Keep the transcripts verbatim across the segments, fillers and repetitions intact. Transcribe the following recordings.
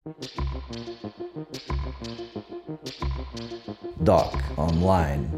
Doc Online.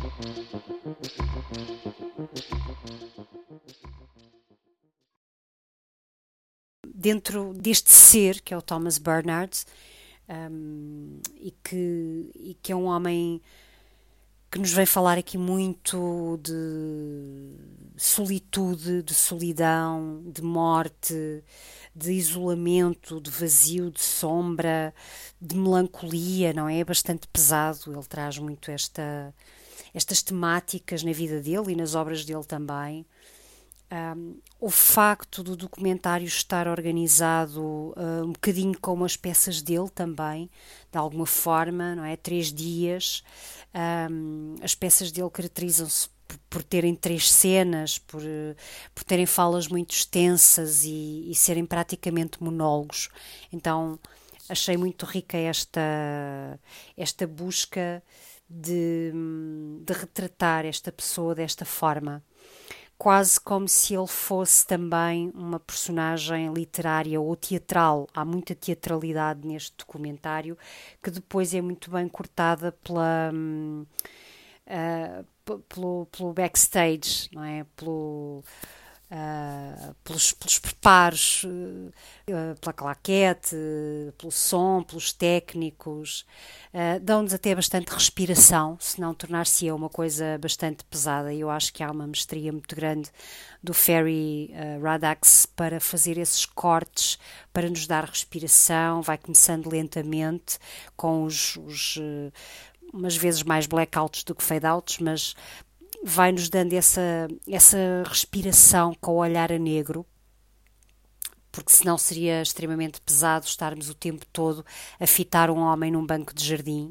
Dentro deste ser que é o Thomas Bernhard, um, e, que, e que é um homem que nos vem falar aqui muito de solitude, de solidão, de morte, de isolamento, de vazio, de sombra, de melancolia, não é? É bastante pesado, ele traz muito esta, estas temáticas na vida dele e nas obras dele também. Um, o facto do documentário estar organizado uh, um bocadinho como as peças dele também, de alguma forma, não é? Três dias. Um, as peças dele caracterizam-se por, por terem três cenas, por, uh, por terem falas muito extensas e, e serem praticamente monólogos. Então achei muito rica esta, esta busca de, de retratar esta pessoa desta forma. Quase como se ele fosse também uma personagem literária ou teatral. Há muita teatralidade neste documentário, que depois é muito bem cortada pela, uh, p- pelo, pelo backstage, não é? Pelo, uh, pelos, pelos preparos, uh, pela claquete, pelo som, pelos técnicos. Uh, dão-nos até bastante respiração, se não tornar-se uma coisa bastante pesada. E eu acho que há uma mestria muito grande do Ferry uh, Raddatz para fazer esses cortes, para nos dar respiração. Vai começando lentamente, com os, os uh, umas vezes mais blackouts do que fade-outs, mas vai-nos dando essa, essa respiração com o olhar a negro, porque senão seria extremamente pesado estarmos o tempo todo a fitar um homem num banco de jardim.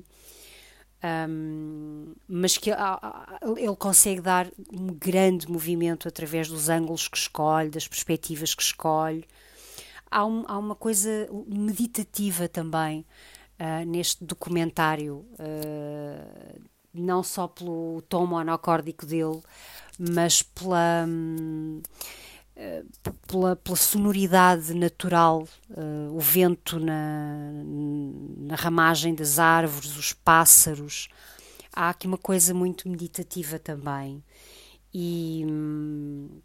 Um, mas que ele consegue dar um grande movimento através dos ângulos que escolhe, das perspectivas que escolhe. Há, um, há uma coisa meditativa também uh, neste documentário, uh, não só pelo tom monocórdico dele, mas pela... Um, Pela, pela sonoridade natural, uh, o vento na, na ramagem das árvores, os pássaros. Há aqui uma coisa muito meditativa também. E, hum,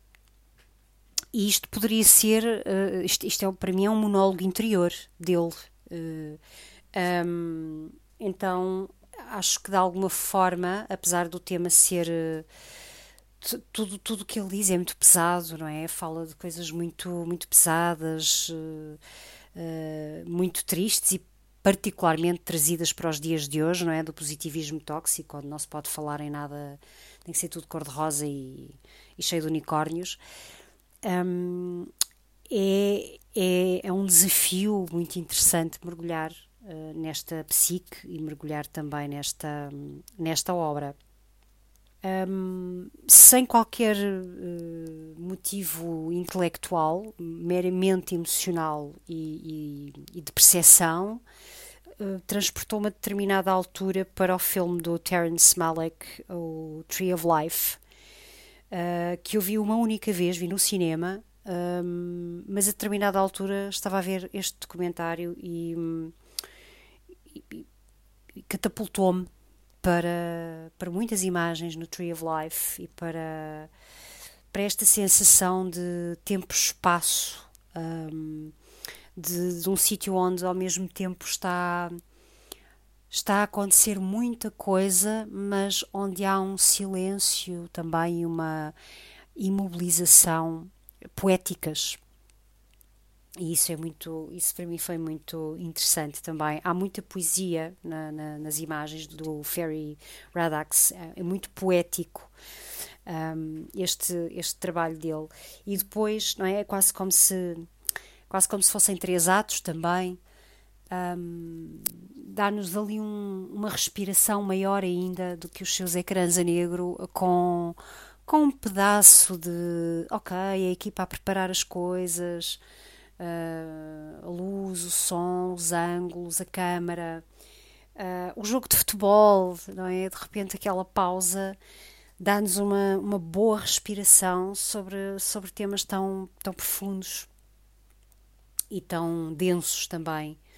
e isto poderia ser, uh, isto, isto é, para mim é um monólogo interior dele. Uh, um, então acho que de alguma forma, apesar do tema ser... Uh, Tudo, tudo o que ele diz é muito pesado, não é? Fala de coisas muito, muito pesadas, uh, uh, muito tristes e particularmente trazidas para os dias de hoje, não é? Do positivismo tóxico, onde não se pode falar em nada, tem que ser tudo cor-de-rosa e, e cheio de unicórnios. Um, é, é, é um desafio muito interessante mergulhar uh, nesta psique e mergulhar também nesta, nesta obra. Um, sem qualquer uh, motivo intelectual, meramente emocional e, e, e de percepção, uh, transportou-me a determinada altura para o filme do Terrence Malick, o Tree of Life, uh, que eu vi uma única vez, vi no cinema, um, mas a determinada altura estava a ver este documentário e, e, e catapultou-me Para, para muitas imagens no Tree of Life e para, para esta sensação de tempo-espaço, um, de, de um sítio onde ao mesmo tempo está, está a acontecer muita coisa, mas onde há um silêncio também e uma imobilização poéticas. E isso é muito, isso para mim foi muito interessante também. Há muita poesia na, na, nas imagens do Ferry Raddatz, é muito poético um, este, este trabalho dele. E depois, não é, é quase como se quase como se fossem três atos também. Um, dá-nos ali um, uma respiração maior ainda do que os seus ecrãs a negro, com, com um pedaço de ok, a equipa a preparar as coisas. Uh, a luz, o som, os ângulos, a câmara, uh, o jogo de futebol, não é? De repente aquela pausa dá-nos uma, uma boa respiração sobre, sobre temas tão, tão profundos e tão densos também.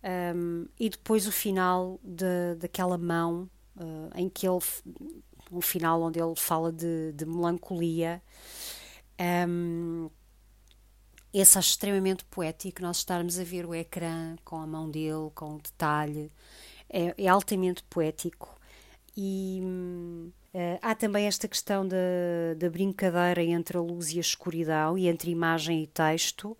Um, e depois o final de, daquela mão, uh, em que ele, um final onde ele fala de, de melancolia. Um, esse acho extremamente poético, nós estarmos a ver o ecrã com a mão dele, com o detalhe, é, é altamente poético. E uh, há também esta questão da, da brincadeira entre a luz e a escuridão, e entre imagem e texto,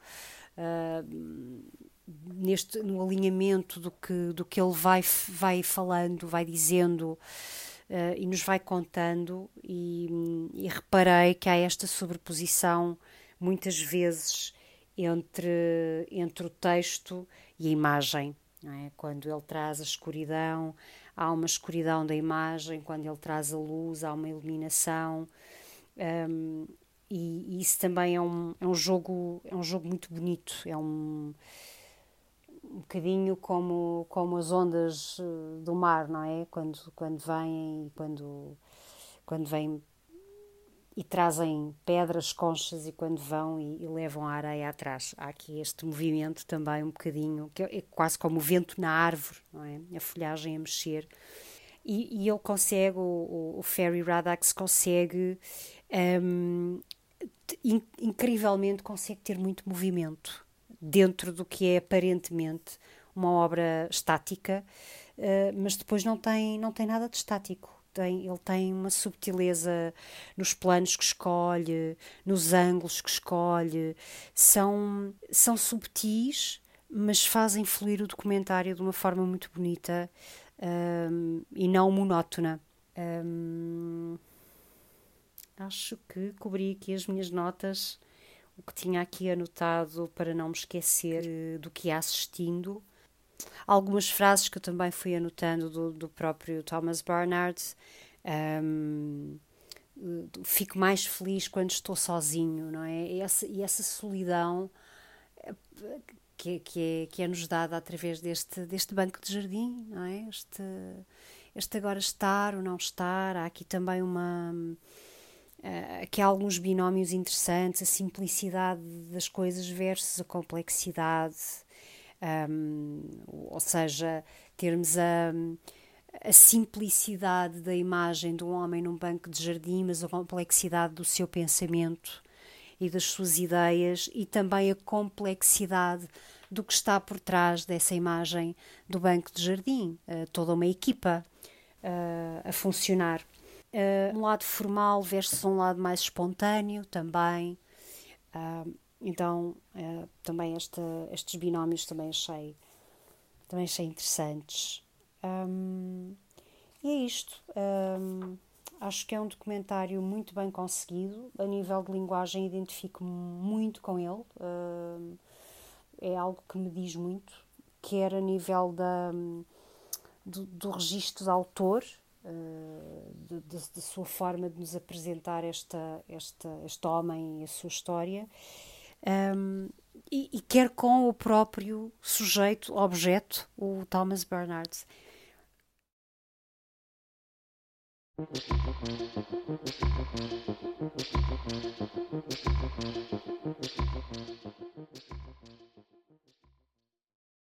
uh, neste, no alinhamento do que, do que ele vai, vai falando, vai dizendo, uh, e nos vai contando, e, e reparei que há esta sobreposição muitas vezes entre, entre o texto e a imagem, não é? Quando ele traz a escuridão, há uma escuridão da imagem; quando ele traz a luz, há uma iluminação. Um, e, e isso também é um, é um jogo é um jogo muito bonito. É um, um bocadinho como, como as ondas do mar, não é? Quando, quando vêm e quando, quando vêm e trazem pedras, conchas, e quando vão e, e levam a areia atrás. Há aqui este movimento também um bocadinho, que é quase como o vento na árvore, não é? A folhagem a mexer. E, e ele consegue, o, o Ferry Raddax consegue, um, in, incrivelmente consegue ter muito movimento dentro do que é aparentemente uma obra estática, uh, mas depois não tem, não tem nada de estático. Tem, ele tem uma subtileza nos planos que escolhe, nos ângulos que escolhe. São, são subtis, mas fazem fluir o documentário de uma forma muito bonita, um, e não monótona. Um, acho que cobri aqui as minhas notas, o que tinha aqui anotado para não me esquecer do que ia assistindo. Algumas frases que eu também fui anotando do, do próprio Thomas Bernhard. Um, fico mais feliz quando estou sozinho, não é? E essa, e essa solidão que, que, é, que é nos dada através deste, deste banco de jardim, não é? Este, este agora estar ou não estar. Há aqui também uma... Aqui há alguns binómios interessantes: a simplicidade das coisas versus a complexidade. Um, ou seja, termos a, a simplicidade da imagem de um homem num banco de jardim, mas a complexidade do seu pensamento e das suas ideias, e também a complexidade do que está por trás dessa imagem do banco de jardim. Uh, toda uma equipa uh, a funcionar. Uh, um lado formal versus um lado mais espontâneo também. Uh, Então, uh, também esta, estes binómios também achei, também achei interessantes. Um, e é isto. Um, acho que é um documentário muito bem conseguido. A nível de linguagem, identifico-me muito com ele. Um, é algo que me diz muito, quer a nível da, do, do registro de autor, uh, da sua forma de nos apresentar esta, esta, este homem e a sua história. Um, e, e quer com o próprio sujeito, objeto, o Thomas Bernhard.